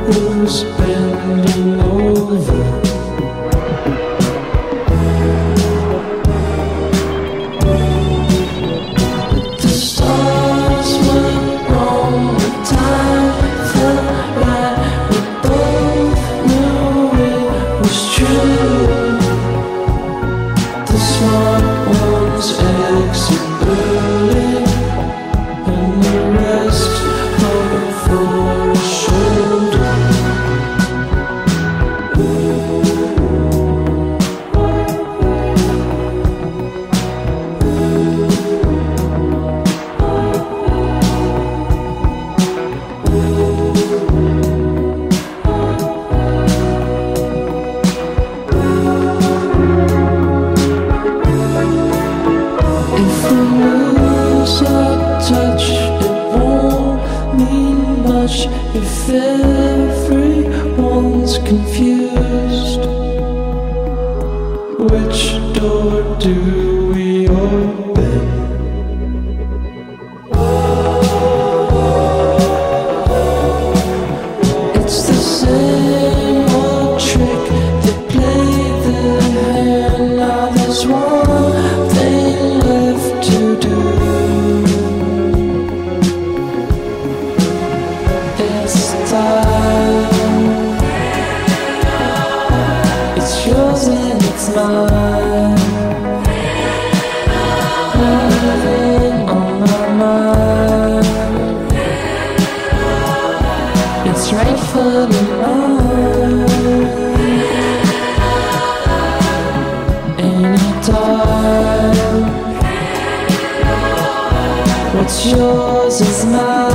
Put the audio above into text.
who's bending over. The stars went wrong, the time felt right. We both knew it was true. The smart ones exit early, and the rest hope for a shoulder. If we lose our touch, it won't mean much if everyone's confused. Which door do we open? It's the same old trick, they play the hand. Now there's one thing left to do. It's time. It's yours and it's mine. Nothing on my mind. It's rightfully mine. Anytime. What's yours is mine.